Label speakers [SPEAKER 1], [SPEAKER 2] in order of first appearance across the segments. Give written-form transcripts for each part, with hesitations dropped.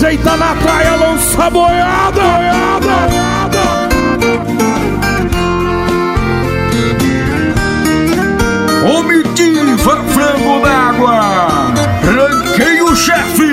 [SPEAKER 1] ajeita na traia, lança a boiada.
[SPEAKER 2] Comitiva Frango d'Água, Ranqueio Chefe.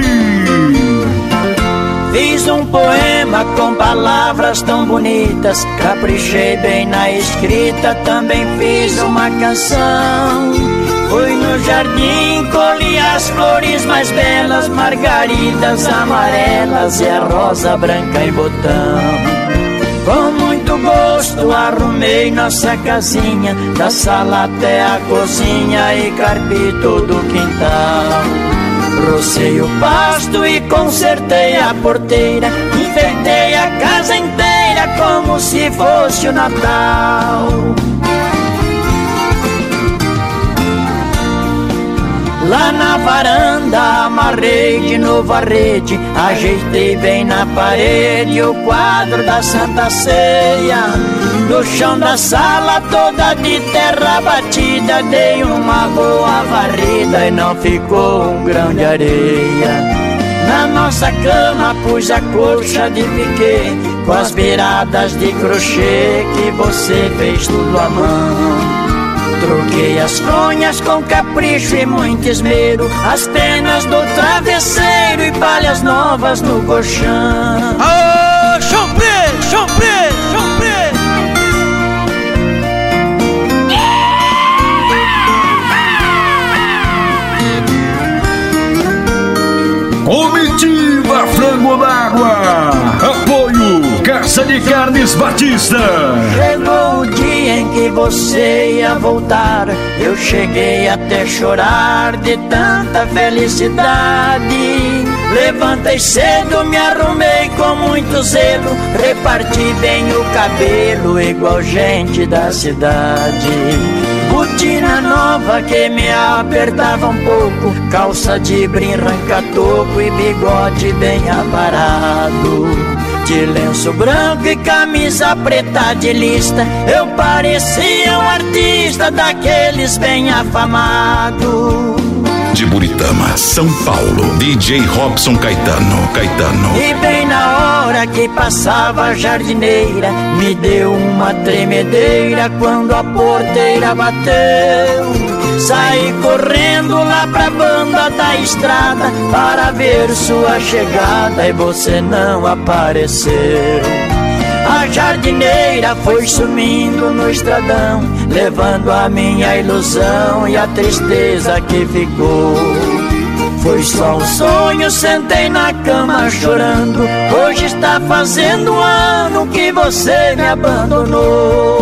[SPEAKER 3] Fiz um poema com palavras tão bonitas, caprichei bem na escrita, também fiz uma canção. Fui no jardim, colhi as flores mais belas, margaridas amarelas e a rosa branca em botão. Com muito gosto arrumei nossa casinha, da sala até a cozinha e carpi todo o quintal. Rocei o pasto e consertei a porteira, enfeitei a casa inteira como se fosse o Natal. Lá na varanda amarrei de novo a rede, ajeitei bem na parede o quadro da Santa Ceia. No chão da sala toda de terra batida, dei uma boa varrida e não ficou um grão de areia. Na nossa cama pus a colcha de piquê, com as beiradas de crochê que você fez tudo à mão. Troquei as fronhas com capricho e muito esmero, as penas do travesseiro e palhas novas no colchão.
[SPEAKER 4] Ah, champré, champré, champré.
[SPEAKER 2] Comitiva Frango d'Água, apoio Casa de Carnes Batista.
[SPEAKER 3] Chegou o dia em que você ia voltar, eu cheguei até chorar de tanta felicidade. Levantei cedo, me arrumei com muito zelo, reparti bem o cabelo igual gente da cidade. Botina nova que me apertava um pouco, calça de brim ranca-toco e bigode bem aparado. De lenço branco e camisa preta de lista, eu parecia um artista daqueles bem afamado.
[SPEAKER 5] De Buritama, São Paulo, DJ Robson Caetano.
[SPEAKER 3] E bem na hora que passava a jardineira, me deu uma tremedeira quando a porteira bateu. Saí correndo lá pra banda da estrada para ver sua chegada e você não apareceu. A jardineira foi sumindo no estradão, levando a minha ilusão e a tristeza que ficou. Foi só um sonho, sentei na cama chorando, hoje está fazendo um ano que você me abandonou.